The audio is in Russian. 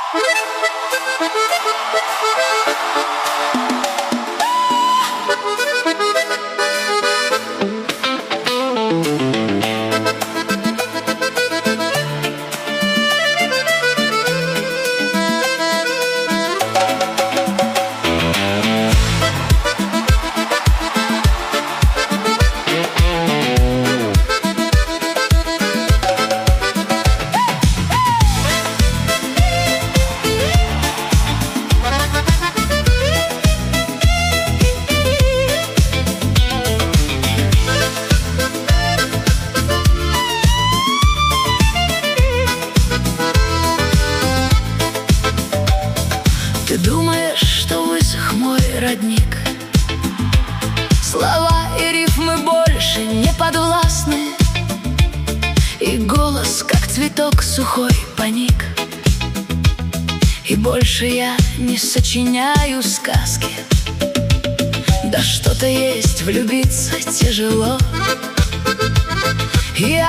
Ты думаешь, что высох мой родник? Слова и рифмы больше не подвластны, и голос, как цветок сухой, поник. И больше я не сочиняю сказки. Да что-то есть, влюбиться тяжело. Я